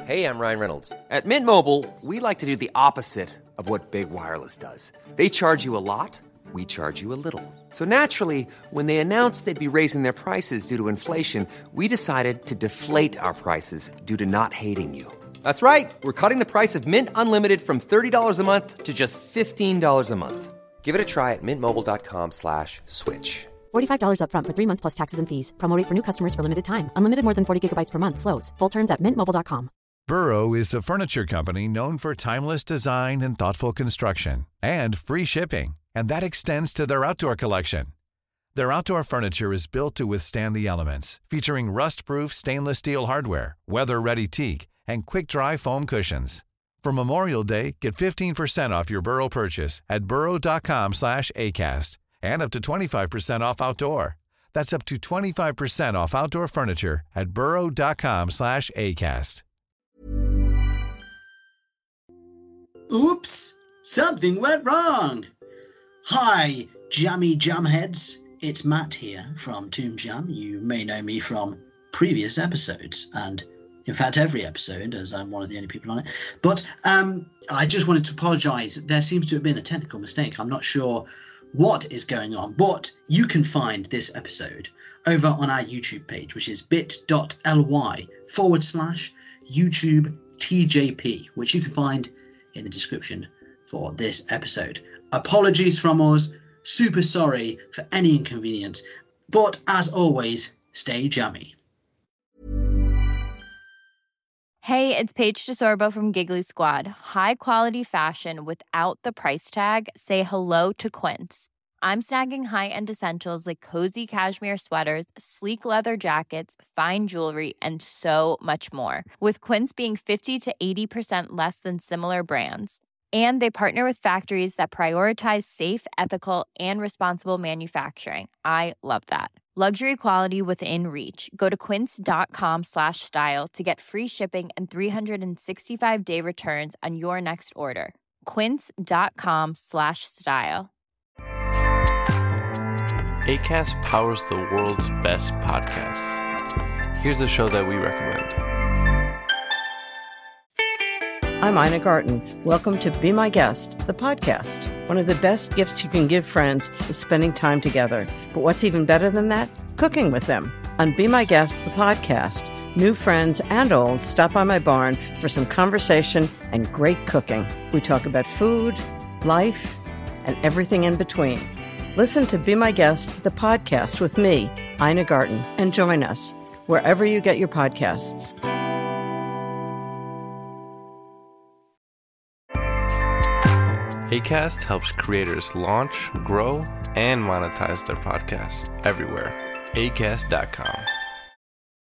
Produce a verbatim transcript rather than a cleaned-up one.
Hey, I'm Ryan Reynolds. At Mint Mobile, we like to do the opposite of what Big Wireless does. They charge you a lot, we charge you a little. So naturally, when they announced they'd be raising their prices due to inflation, we decided to deflate our prices due to not hating you. That's right. We're cutting the price of Mint Unlimited from thirty dollars a month to just fifteen dollars a month. Give it a try at mintmobile.com slash switch. forty-five dollars up front for three months plus taxes and fees. Promo rate for new customers for limited time. Unlimited more than forty gigabytes per month. Slows full terms at mint mobile dot com. Burrow is a furniture company known for timeless design and thoughtful construction and free shipping, and that extends to their outdoor collection. Their outdoor furniture is built to withstand the elements, featuring rust-proof stainless steel hardware, weather-ready teak, and quick-dry foam cushions. For Memorial Day, get fifteen percent off your Burrow purchase at burrow.com slash ACAST and up to twenty-five percent off outdoor. That's up to twenty-five percent off outdoor furniture at burrow.com slash ACAST. Oops, something went wrong. Hi, jammy jamheads. It's Matt here from Tomb Jam. You may know me from previous episodes, and in fact every episode, as I'm one of the only people on it. But um, I just wanted to apologise. There seems to have been a technical mistake. I'm not sure what is going on, but you can find this episode over on our YouTube page, which is bit.ly forward slash YouTube TJP, which you can find in the description for this episode. Apologies from us. Super sorry for any inconvenience. But as always, stay jammy. Hey, it's Paige DeSorbo from Giggly Squad. High quality fashion without the price tag. Say hello to Quince. I'm snagging high-end essentials like cozy cashmere sweaters, sleek leather jackets, fine jewelry, and so much more. With Quince being fifty to eighty percent less than similar brands. And they partner with factories that prioritize safe, ethical, and responsible manufacturing. I love that. Luxury quality within reach. Go to quince.com slash style to get free shipping and three sixty-five day returns on your next order. Quince.com slash style. Acast powers the world's best podcasts. Here's a show that we recommend. I'm Ina Garten. Welcome to Be My Guest, the podcast. One of the best gifts you can give friends is spending time together. But what's even better than that? Cooking with them. On Be My Guest, the podcast, new friends and old stop by my barn for some conversation and great cooking. We talk about food, life, and everything in between. Listen to Be My Guest, the podcast with me, Ina Garten, and join us wherever you get your podcasts. Acast helps creators launch, grow, and monetize their podcasts everywhere. acast dot com.